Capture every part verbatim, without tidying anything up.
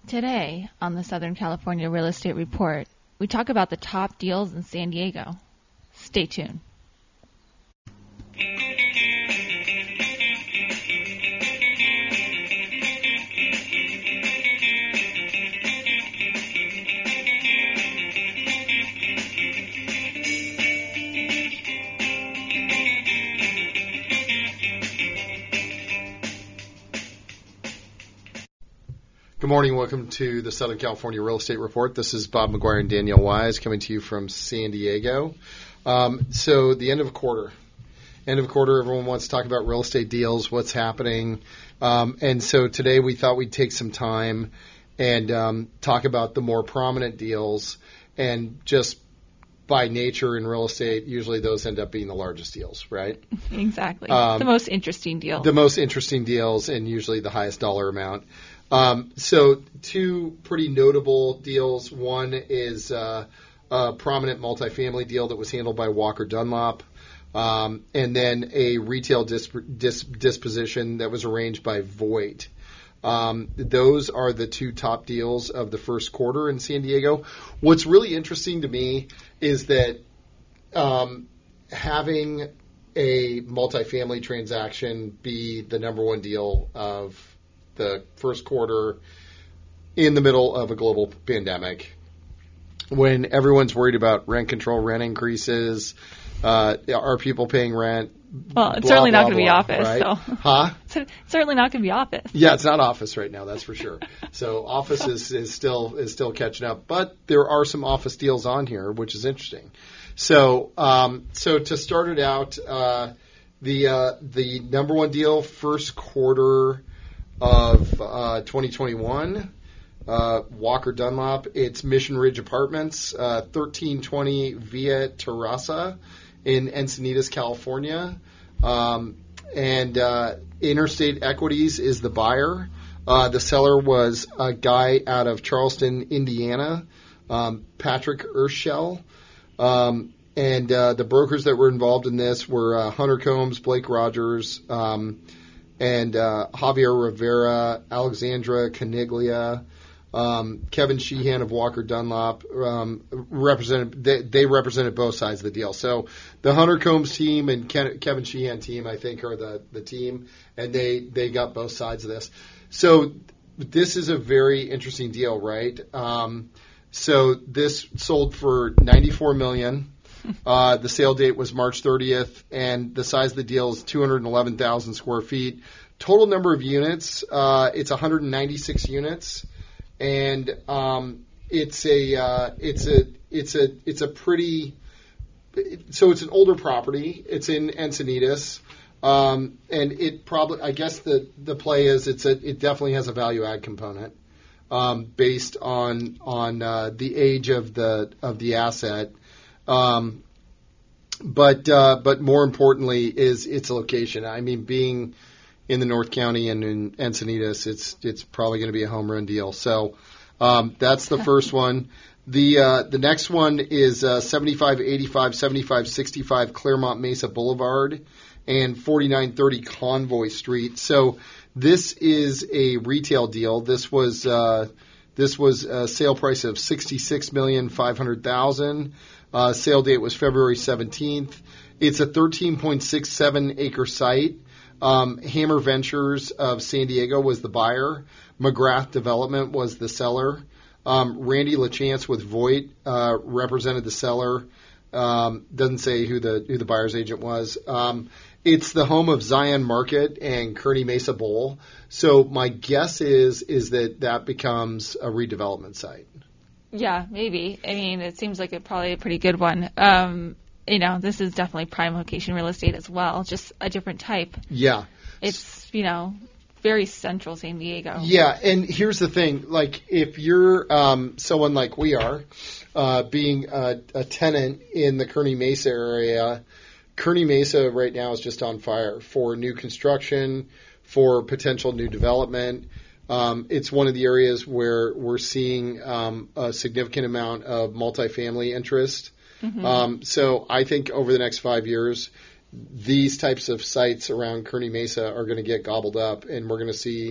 Today on the Southern California Real Estate Report, we talk about the top deals in San Diego. Stay tuned. Good morning. Welcome to the Southern California Real Estate Report. This is Bob McGuire and Danielle Wise coming to you from San Diego. Um, so the end of a quarter. End of a quarter, everyone wants to talk about real estate deals, what's happening. Um, and so today we thought we'd take some time and um, talk about the more prominent deals. And just by nature in real estate, usually those end up being the largest deals, right? Exactly. Um, the most interesting deal. The most interesting deals and usually the highest dollar amount. Um, so two pretty notable deals. One is uh, a prominent multifamily deal that was handled by Walker Dunlop, um, and then a retail disp- dis- disposition that was arranged by Voigt. Um, those are the two top deals of the first quarter in San Diego. What's really interesting to me is that um, having a multifamily transaction be the number one deal of the first quarter in the middle of a global pandemic, when everyone's worried about rent control, rent increases, uh, are people paying rent? Well, it's blah, certainly blah, not going to be blah, office. right? So. Huh? It's certainly not going to be office. Yeah, it's not office right now, that's for sure. So office is, is still is still catching up, but there are some office deals on here, which is interesting. So um, so to start it out, uh, the uh, the number one deal first quarter of uh, twenty twenty-one, uh, Walker Dunlop. It's Mission Ridge Apartments, uh, thirteen twenty Via Terraza in Encinitas, California. Um, and uh, Interstate Equities is the buyer. Uh, the seller was a guy out of Charleston, Indiana, um, Patrick Urschel. Um, and uh, the brokers that were involved in this were uh, Hunter Combs, Blake Rogers, um, and uh, Javier Rivera, Alexandra Caniglia, um, Kevin Sheehan of Walker Dunlop um, represented. They, they represented both sides of the deal. So the Hunter Combs team and Ken, Kevin Sheehan team, I think, are the, the team, and they, they got both sides of this. So this is a very interesting deal, right? Um, so this sold for ninety-four million dollars. Uh, the sale date was March thirtieth, and the size of the deal is two hundred eleven thousand square feet. Total number of units, uh, it's one hundred ninety-six units, and um, it's a uh, it's a it's a it's a pretty so it's an older property. It's in Encinitas, um, and it probably I guess the the play is it's a it definitely has a value add component um, based on on uh, the age of the of the asset. Um, but uh, but more importantly is its location. I mean, being in the North County and in Encinitas, it's it's probably going to be a home run deal. So um, that's the first one. The uh, the next one is uh, seventy-five eighty-five, seventy-five sixty-five Claremont Mesa Boulevard and forty-nine thirty Convoy Street. So this is a retail deal. This was uh, this was a sale price of sixty-six million five hundred thousand. Uh, sale date was February seventeenth. It's a thirteen point six seven acre site. Um, Hammer Ventures of San Diego was the buyer. McGrath Development was the seller. Um, Randy LaChance with Voigt uh, represented the seller. Um, doesn't say who the who the buyer's agent was. Um, it's the home of Zion Market and Kearny Mesa Bowl. So my guess is is that that becomes a redevelopment site. Yeah, maybe. I mean, it seems like a probably a pretty good one. Um, you know, this is definitely prime location real estate as well, just a different type. Yeah. It's, you know, very central San Diego. Yeah, and here's the thing. Like, if you're um, someone like we are, uh, being a, a tenant in the Kearny Mesa area, Kearny Mesa right now is just on fire for new construction, for potential new development. Um, it's one of the areas where we're seeing um, a significant amount of multifamily interest. Mm-hmm. Um, so I think over the next five years, these types of sites around Kearny Mesa are going to get gobbled up, and we're going to see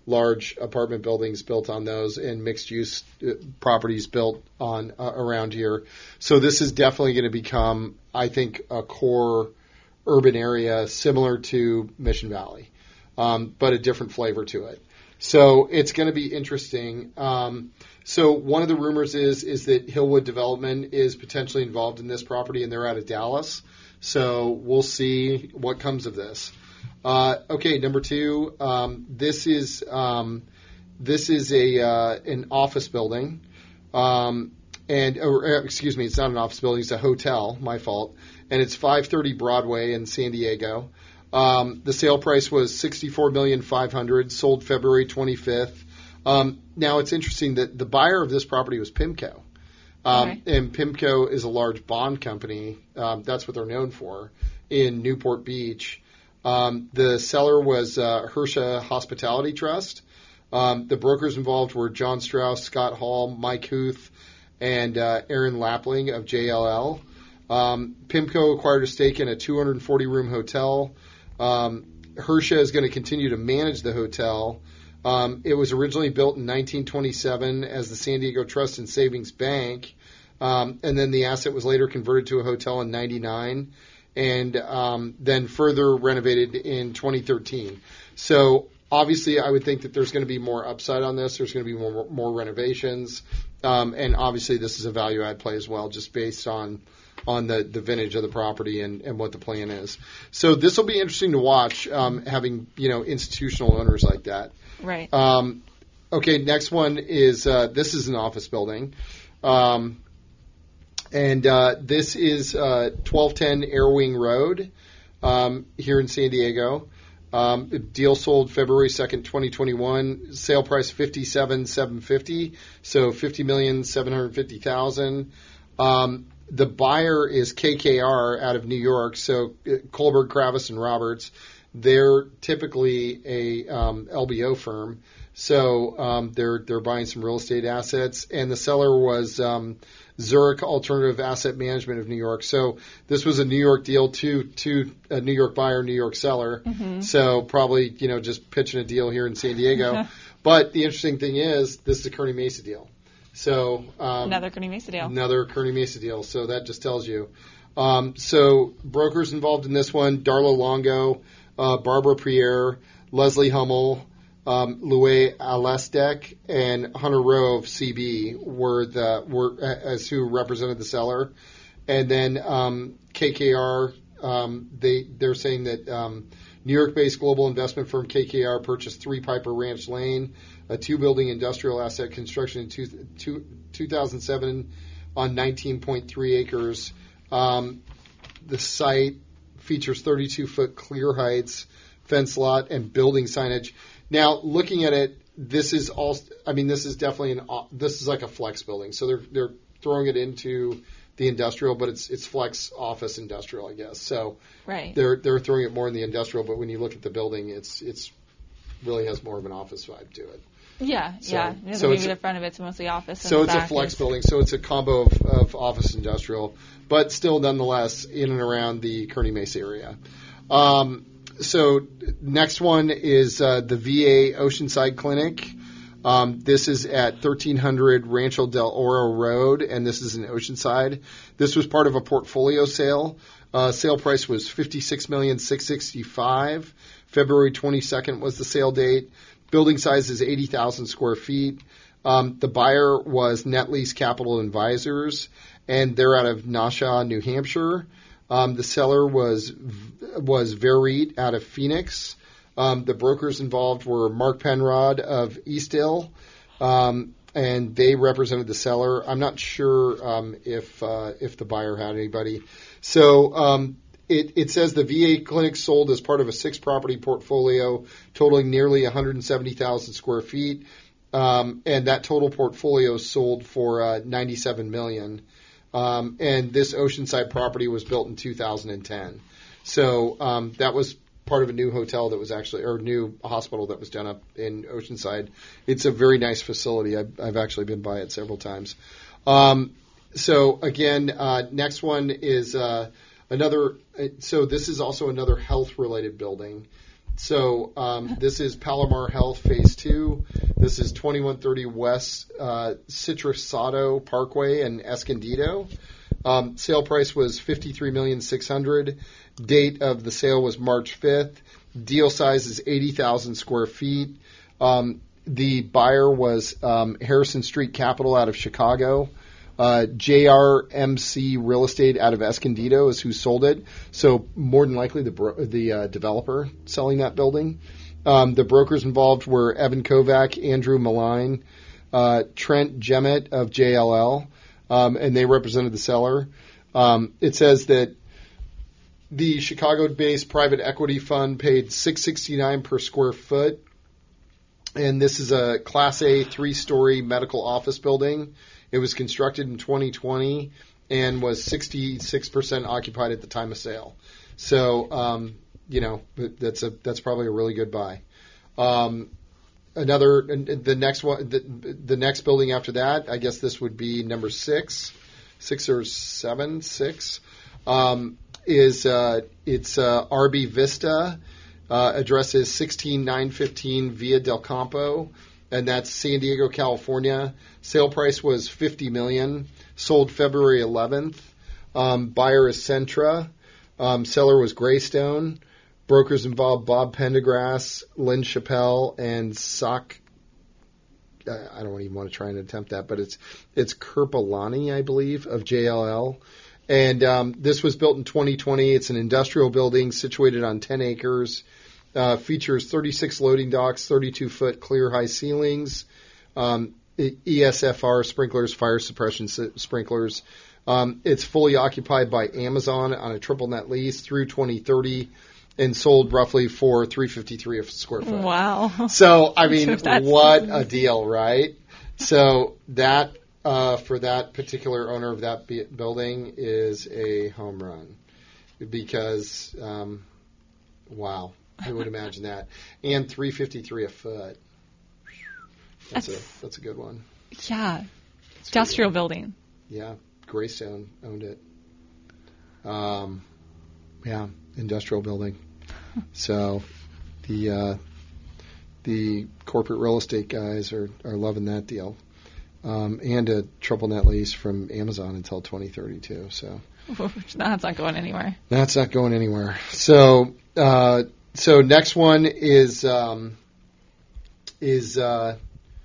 large apartment buildings built on those and mixed-use uh, properties built on uh, around here. So this is definitely going to become, I think, a core urban area similar to Mission Valley, um, but a different flavor to it. So it's going to be interesting. Um, so one of the rumors is is that Hillwood Development is potentially involved in this property, and they're out of Dallas. So we'll see what comes of this. Uh, okay, number two. Um, this is um, this is a uh, an office building, um, and or, excuse me, it's not an office building; it's a hotel. My fault. And it's five thirty Broadway in San Diego. Um, the sale price was sixty-four million five hundred dollars. Sold February twenty-fifth. Um, now it's interesting that the buyer of this property was PIMCO. Um, okay. And PIMCO is a large bond company. Um, that's what they're known for in Newport Beach. Um, the seller was uh, Hersha Hospitality Trust. Um, the brokers involved were John Strauss, Scott Hall, Mike Huth, and uh, Aaron Lapling of J L L. Um, PIMCO acquired a stake in a two hundred forty room hotel. Um, Hersha is going to continue to manage the hotel. Um, it was originally built in nineteen twenty-seven as the San Diego Trust and Savings Bank, um, and then the asset was later converted to a hotel in ninety-nine, and um, then further renovated in twenty thirteen. So obviously, I would think that there's going to be more upside on this. There's going to be more, more renovations, um, and obviously, this is a value add play as well, just based on on the, the vintage of the property and, and what the plan is. So this will be interesting to watch, um, having, you know, institutional owners like that. Right. Um, okay, next one is, uh, this is an office building. Um, and uh, this is uh, twelve ten Airwing Road um, here in San Diego. Um, the deal sold February second, twenty twenty-one. Sale price fifty-seven million seven hundred fifty thousand dollars, so fifty million seven hundred fifty thousand dollars. Um, The buyer is K K R out of New York, so Kohlberg, Kravis, and Roberts. They're typically a um, L B O firm, so um, they're they're buying some real estate assets. And the seller was um, Zurich Alternative Asset Management of New York. So this was a New York deal to to a New York buyer, New York seller. Mm-hmm. So probably you know just pitching a deal here in San Diego. But the interesting thing is this is a Kearny Mesa deal. So um, another Kearny Mesa deal. Another Kearny Mesa deal. So that just tells you. Um, so brokers involved in this one: Darla Longo, uh, Barbara Pierre, Leslie Hummel, um, Louis Alestek, and Hunter Rowe of C B were the were as who represented the seller. And then um, K K R. Um, they they're saying that um, New York-based global investment firm K K R purchased Three Piper Ranch Lane, a two-building industrial asset construction in two, two, two thousand seven on nineteen point three acres. Um, the site features thirty-two foot clear heights, fence lot, and building signage. Now, looking at it, this is all. I mean, this is definitely an. This is like a flex building, so they're they're throwing it into the industrial, but it's it's flex office industrial, I guess. So right. they're they're throwing it more in the industrial, but when you look at the building, it's it's really has more of an office vibe to it. Yeah, so, yeah. Maybe so the front of it's mostly office. And so the it's a back flex is... building. So it's a combo of, of office industrial, but still nonetheless in and around the Kearny Mesa area. Um, so next one is uh, the V A Oceanside Clinic. Um, this is at thirteen hundred Rancho del Oro Road, and this is in Oceanside. This was part of a portfolio sale. Uh, sale price was fifty-six million six hundred sixty-five thousand dollars. February twenty-second was the sale date. Building size is eighty thousand square feet. Um, the buyer was Net Lease Capital Advisors, and they're out of Nasha, New Hampshire. Um, the seller was was Verit out of Phoenix. Um, the brokers involved were Mark Penrod of Eastdale, um, and they represented the seller. I'm not sure um, if uh, if the buyer had anybody. So um, it, it says the V A clinic sold as part of a six-property portfolio totaling nearly one hundred seventy thousand square feet, um, and that total portfolio sold for uh, ninety-seven million dollars. Um, and this Oceanside property was built in two thousand ten. So um, that was part of a new hotel that was actually, or new hospital that was done up in Oceanside. It's a very nice facility. I've, I've actually been by it several times. Um, so again, uh, next one is uh, another. So this is also another health-related building, so um, this is Palomar Health Phase Two. This is twenty-one thirty West uh, Citrusado Parkway in Escondido. Um, sale price was fifty-three million six hundred. Date of the sale was March fifth. Deal size is eighty thousand square feet. Um, the buyer was um, Harrison Street Capital out of Chicago. Uh, J R M C Real Estate out of Escondido is who sold it. So more than likely the bro- the uh, developer selling that building. Um, the brokers involved were Evan Kovac, Andrew Malign, uh, Trent Gemmett of J L L, um, and they represented the seller. Um, it says that the Chicago-based private equity fund paid six sixty-nine per square foot, and this is a Class A three-story medical office building. It was constructed in twenty twenty and was sixty-six percent occupied at the time of sale. So, um, you know, that's a that's probably a really good buy. Um, another, the next one, the, the next building after that, I guess this would be number six, six or seven, six. Um, is uh, it's uh, R B Vista. Uh, address is sixteen nine fifteen Via del Campo, and that's San Diego, California. Sale price was fifty million dollars. Sold February eleventh. Um, buyer is Centra. Um, seller was Greystone. Brokers involved Bob Pendergrass, Lynn Chappelle, and Sock. I don't even want to try and attempt that, but it's it's Kirpalani, I believe, of J L L. And um, this was built in twenty twenty. It's an industrial building situated on ten acres. Uh, features thirty-six loading docks, thirty-two foot clear high ceilings, um, E S F R sprinklers, fire suppression s- sprinklers. Um, it's fully occupied by Amazon on a triple net lease through twenty thirty and sold roughly for three hundred fifty-three a square foot. Wow. So, I mean, what a deal, right? So that uh, for that particular owner of that b- building is a home run because, um, wow, I would imagine that. And three hundred fifty-three a foot. That's, that's a that's a good one. Yeah. That's industrial building. Yeah. Greystone owned it. Um, yeah, industrial building. So the uh, the corporate real estate guys are, are loving that deal. Um, and a triple net lease from Amazon until twenty thirty-two. So that's not going anywhere. That's not going anywhere. So uh, so next one is um, is uh,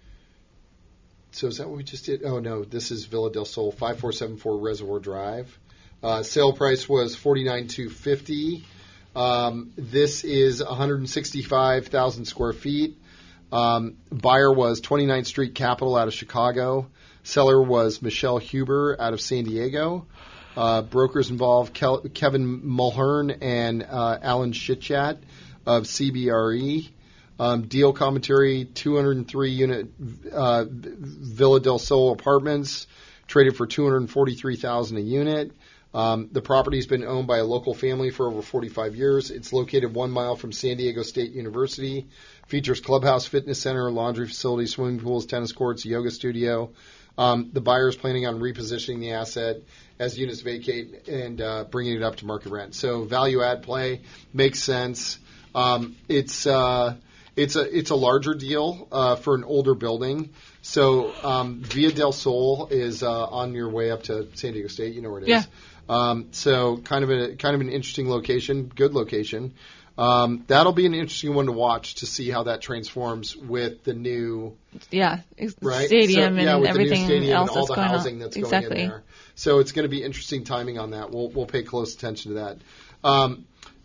so is that what we just did? Oh no, this is Villa del Sol, five four seven four Reservoir Drive. Uh, sale price was forty-nine thousand two hundred fifty dollars. Um, this is one hundred sixty-five thousand square feet. Um, buyer was twenty-ninth Street Capital out of Chicago. Seller was Michelle Huber out of San Diego. Uh, brokers involved Kel- Kevin Mulhern and uh, Alan Shitchat of C B R E. Um, deal commentary, two hundred three unit uh, Villa del Sol apartments, traded for two hundred forty-three thousand dollars a unit. Um, the property's been owned by a local family for over forty-five years. It's located one mile from San Diego State University. Features clubhouse, fitness center, laundry facility, swimming pools, tennis courts, yoga studio. Um, the buyer is planning on repositioning the asset as units vacate and uh, bringing it up to market rent. So value add play makes sense. Um, it's uh, it's a it's a larger deal uh, for an older building. So um, Via del Sol is uh, on your way up to San Diego State. You know where it is. Yeah. Um, so kind of a kind of an interesting location, good location. Um, that'll be an interesting one to watch to see how that transforms with the new yeah right? stadium so, yeah, and with everything the new stadium else and all that's the going housing on. that's Exactly. going in there. So it's going to be interesting timing on that. We'll we'll pay close attention to that. Um,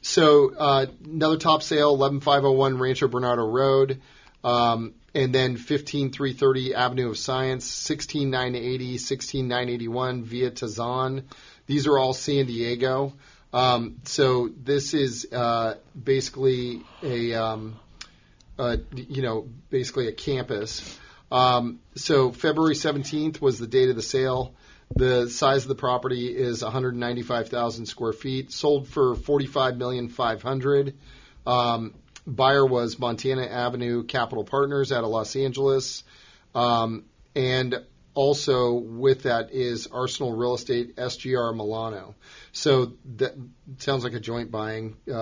so uh, another top sale, eleven five oh one Rancho Bernardo Road. Um, and then fifteen three thirty Avenue of Science, sixteen nine eighty, sixteen nine eighty-one Via Tazan. These are all San Diego. Um, so this is uh, basically a, um, uh, you know, basically a campus. Um, so February seventeenth was the date of the sale. The size of the property is one hundred ninety-five thousand square feet. Sold for forty-five million five hundred dollars. Um, buyer was Montana Avenue Capital Partners out of Los Angeles. Um, and also with that is Arsenal Real Estate S G R Milano. So that sounds like a joint buying. Uh,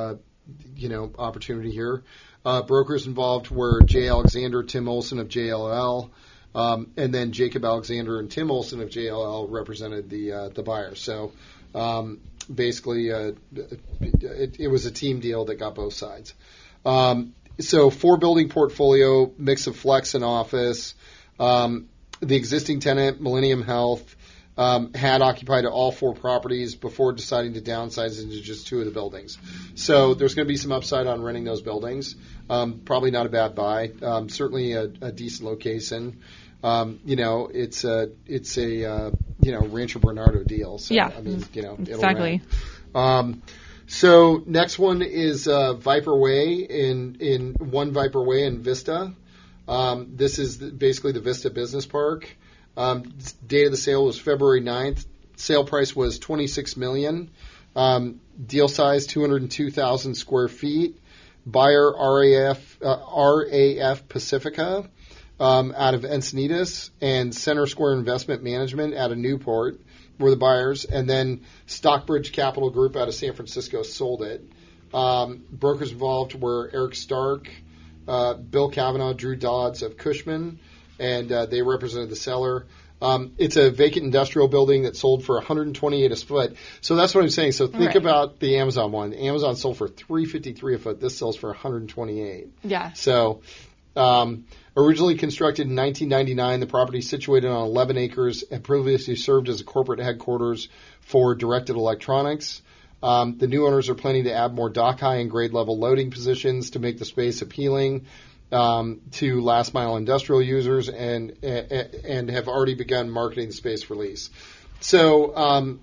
you know, opportunity here. Uh, brokers involved were Jay Alexander, Tim Olson of J L L, um, and then Jacob Alexander and Tim Olson of J L L represented the uh, the buyers. So um, basically, uh, it, it was a team deal that got both sides. Um, so four building portfolio, mix of flex and office. Um, the existing tenant, Millennium Health, um, had occupied all four properties before deciding to downsize into just two of the buildings. So there's going to be some upside on renting those buildings. Um, probably not a bad buy. Um, certainly a, a decent location. Um, you know, it's a it's a uh, you know Rancho Bernardo deal. So, yeah, I mean, you know, it'll exactly. Um, so next one is uh, Viper Way in in One Viper Way in Vista. Um, this is the, basically the Vista Business Park. Um, date of the sale was February ninth. Sale price was twenty-six million dollars. Um, deal size two hundred two thousand square feet. Buyer R A F uh, R A F Pacifica um, out of Encinitas, and Center Square Investment Management out of Newport were the buyers, and then Stockbridge Capital Group out of San Francisco sold it. Um, brokers involved were Eric Stark, Uh, Bill Kavanaugh, Drew Dodds of Cushman, and uh, they represented the seller. Um, it's a vacant industrial building that sold for one hundred twenty-eight a foot. So that's what I'm saying. So think right. about the Amazon one. Amazon sold for three hundred fifty-three a foot. This sells for one hundred twenty-eight. Yeah. So um, originally constructed in nineteen ninety-nine, the property is situated on eleven acres and previously served as a corporate headquarters for Directed Electronics. Um, the new owners are planning to add more dock high and grade level loading positions to make the space appealing um, to last mile industrial users, and and have already begun marketing the space for lease. So um,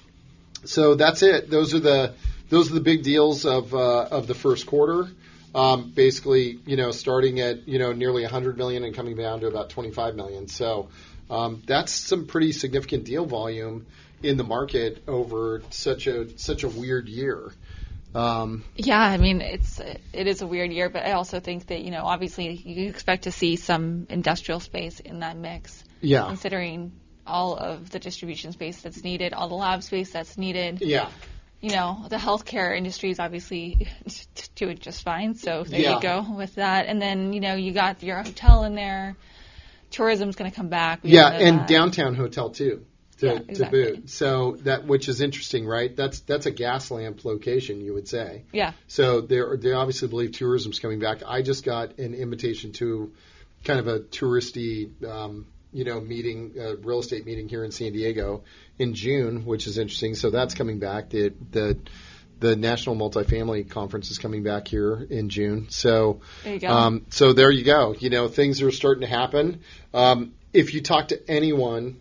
so that's it. Those are the those are the big deals of uh, of the first quarter. Um, basically, you know, starting at you know nearly one hundred million dollars and coming down to about twenty-five million dollars. So um, that's some pretty significant deal volume in the market over such a such a weird year. Um, yeah, I mean it's it is a weird year, but I also think that you know obviously you expect to see some industrial space in that mix. Yeah. Considering all of the distribution space that's needed, all the lab space that's needed. Yeah. You know, the healthcare industry is obviously doing just fine. So there yeah. you go with that. And then you know you got your hotel in there. Tourism's going to come back. We yeah, know and that. downtown hotel too. To, yeah, exactly. to boot. So that, which is interesting, right? That's that's a gas lamp location, you would say. Yeah. So they they obviously believe tourism's coming back. I just got an invitation to kind of a touristy, um, you know, meeting, uh, real estate meeting here in San Diego in June, which is interesting. So that's coming back. The the the National Multifamily Conference is coming back here in June. So there you go. Um, so there you go. You know, things are starting to happen. Um, if you talk to anyone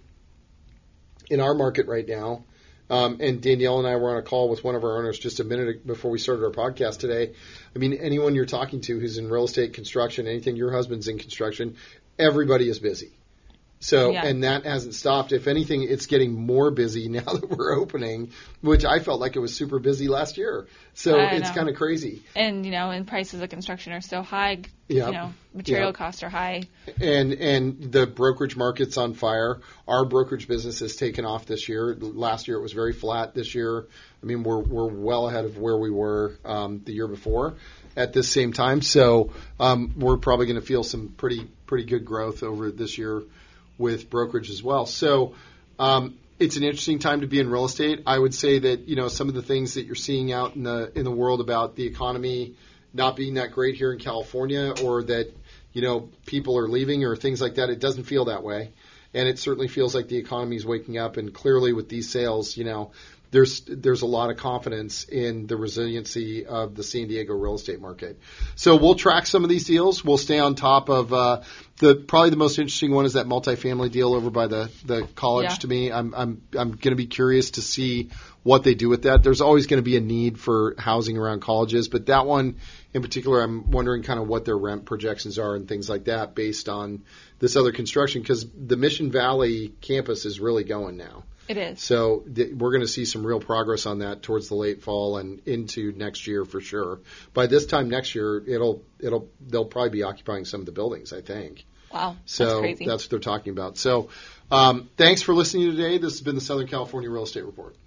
in our market right now, um, and Danielle and I were on a call with one of our owners just a minute before we started our podcast today. I mean, anyone you're talking to who's in real estate, construction, anything, your husband's in construction, everybody is busy. So, yeah. and that hasn't stopped. If anything, it's getting more busy now that we're opening, which I felt like it was super busy last year. So I it's know. kind of crazy. And, you know, and prices of construction are so high. Yep. You know, material Yep. costs are high. And and the brokerage market's on fire. Our brokerage business has taken off this year. Last year it was very flat. This year, I mean, we're we're well ahead of where we were um, the year before at this same time. So um, we're probably going to feel some pretty pretty good growth over this year with brokerage as well. So um, it's an interesting time to be in real estate. I would say that, you know, some of the things that you're seeing out in the in the world about the economy not being that great here in California, or that, you know, people are leaving or things like that, it doesn't feel that way. And it certainly feels like the economy is waking up. And clearly with these sales, you know, there's there's a lot of confidence in the resiliency of the San Diego real estate market. So we'll track some of these deals. We'll stay on top of uh, the probably the most interesting one is that multifamily deal over by the, the college. Yeah. To me, I'm I'm I'm going to be curious to see what they do with that. There's always going to be a need for housing around colleges, but that one in particular, I'm wondering kind of what their rent projections are and things like that based on this other construction, because the Mission Valley campus is really going now. It is. So th- we're going to see some real progress on that towards the late fall and into next year for sure. By this time next year, it'll it'll they'll probably be occupying some of the buildings, I think. Wow, so that's crazy. That's what they're talking about. So um, thanks for listening today. This has been the Southern California Real Estate Report.